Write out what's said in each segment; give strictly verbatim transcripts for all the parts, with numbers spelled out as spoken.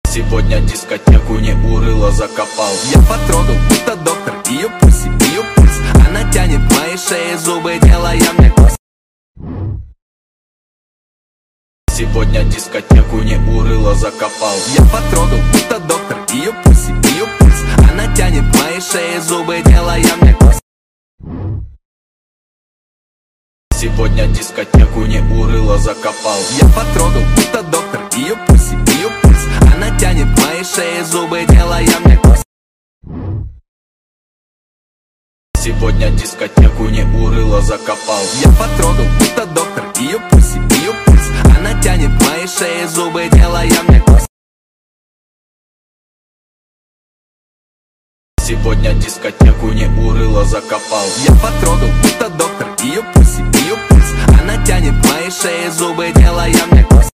Сегодня дискотеку не урыло закопал. Я потрогал, будто доктор, ее пульс, ее пульс. Она тянет мои шеи зубы, делая мне класс. Сегодня дискотеку не урыло закопал. Я потрогал, будто доктор, ее пульс, ее пульс. Она тянет мои шеи зубы, делая мне класс. Сегодня дискотеку не урыло закопал. Я потрогал, будто доктор, ее пульс, ее пульс. Она тянет мои шеи зубы, делая мне класс. Сегодня дискотеку не урыло закопал. Я потрогал, будто доктор, ее пульс, ее пульс. Она тянет мои шеи зубы, делая мне класс. Сегодня дискотеку не урыло закопал. Я потрогал, будто доктор, ее пульс, ее пульс. Она тянет мои шеи зубы, делая мне класс.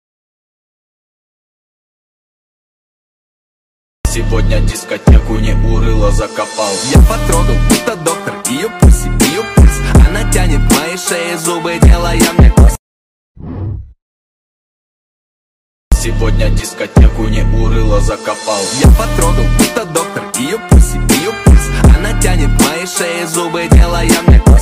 Сегодня дискотеку не урыло закопал. Я потрогал, будто доктор, ее пульс, ее пульс. Она тянет мои шеи зубы, делая мне класс. Сегодня дискотеку не урыло закопал. Я потрогал, будто доктор, ее пульс, ее пульс. Она тянет мои шеи зубы, делая мне класс.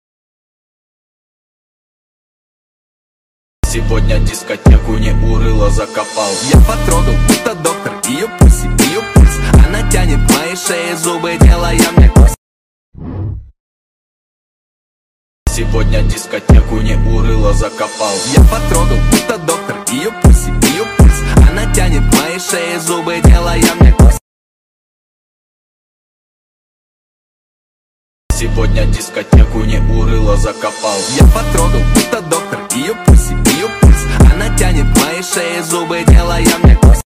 Сегодня дискотеку не урыло закопал. Я потрогал, будто доктор, ее пульс, ее пульс. Она тянет мои шеи зубы, делая мне класс. Сегодня дискотеку не урыло закопал. Я потрогал, будто доктор, ее пульс, ее пульс. Она тянет мои шеи зубы, делая мне класс. Сегодня дискотеку не урыло закопал. Я потрогал, будто доктор, ее пульс, ее пульс. Она тянет мои шеи зубы, делая мне класс.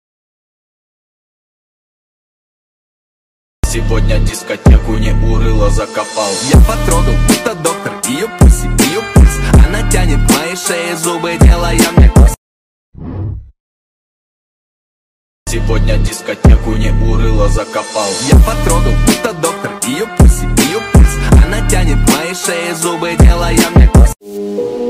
Сегодня дискотеку не урыло закопал. Я потрогал, будто доктор, ее пульс, ее пульс. Она тянет мои шеи зубы, делая мне класс. Сегодня дискотеку не урыло закопал. Я потрогал, будто доктор, ее пульс, ее пульс. Она тянет мои шеи зубы, делая мне класс.